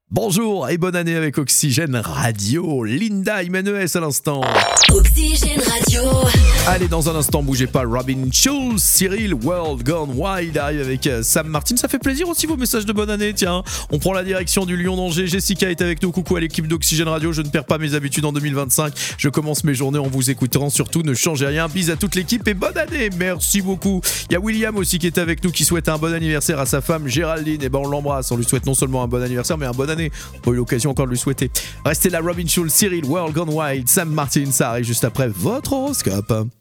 Bonjour et bonne année avec Oxygène Radio. Linda Imanuel à l'instant. Oxygène Radio. Allez, dans un instant, bougez pas. Robin Schulz, Cyril, World Gone Wild arrive avec Sam Martin. Ça fait plaisir aussi vos messages de bonne année. Tiens, on prend la direction du Lyon d'Angers. Jessica est avec nous. Coucou à l'équipe d'Oxygène Radio. Je ne perds pas mes habitudes en 2025. Je commence mes journées en vous écoutant. Surtout, ne changez rien. Bis à toute l'équipe et bonne année. Merci beaucoup. Il y a William aussi qui est avec nous, qui souhaite un bon anniversaire à sa femme Géraldine. Et ben on l'embrasse. On lui souhaite non seulement un bon anniversaire, mais un bon année. On a eu l'occasion encore de lui souhaiter. Restez là, Robin Schulz, Cyril, World Gone Wild, Sam Martin. Ça arrive juste après votre horoscope.